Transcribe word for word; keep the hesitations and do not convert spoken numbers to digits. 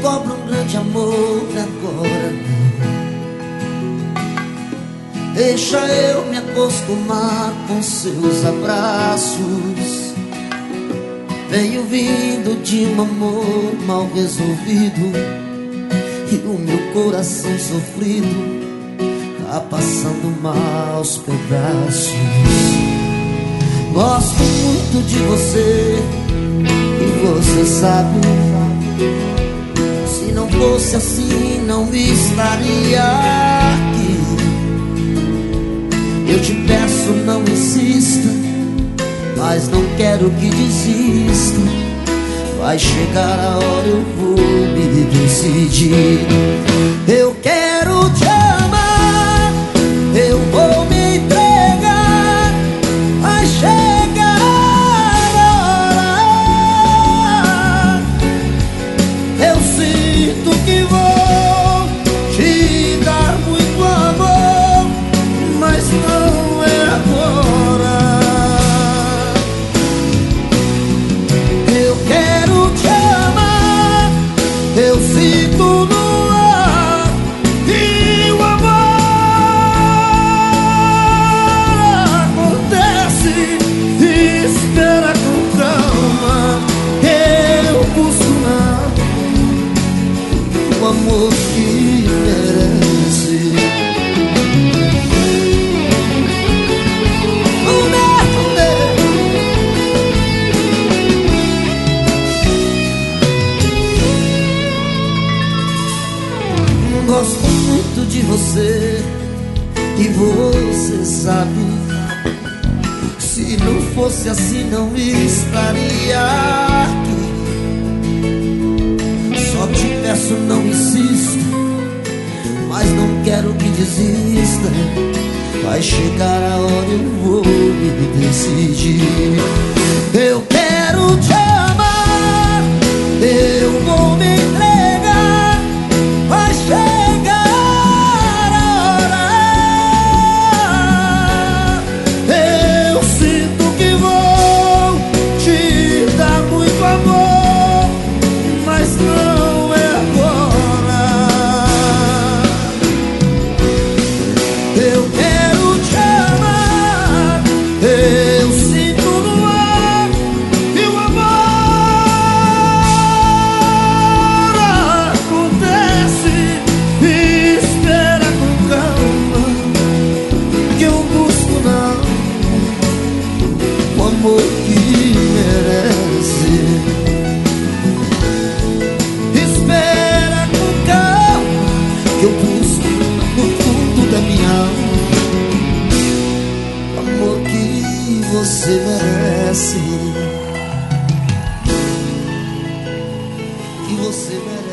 cobra um grande amor agora não. Deixa eu me acostumar com seus abraços. Venho vindo de um amor mal resolvido, e o meu coração sofrido tá passando maus pedaços. Gosto muito de você e você sabe. Se não fosse assim não estaria aqui. Eu te peço, não insista, mas não quero que desista. Vai chegar a hora, eu vou me decidir. Eu quero te amar, eu vou me entregar. Vai chegar a hora, eu sinto que vou te dar muito amor, mas não é agora. Eu quero te amar, eu sinto no ar, e o amor acontece. Espera com calma, eu busco nada, o amor que merece. Gosto muito de você e você sabe. Se não fosse assim não estaria aqui. Só te peço, não insista, mas não quero que desista. Vai chegar a hora, eu vou me decidir. Eu quero te amar, eu vou me entregar. Vai chegar a hora, eu sinto que vou te dar muito amor, mas não é agora. Eu quero te amar, eu sinto no ar, e o amor acontece. Espera com calma, que eu busco não o amor que merece. Espera com calma, que eu busco no fundo da minha alma o amor que você merece, que você merece.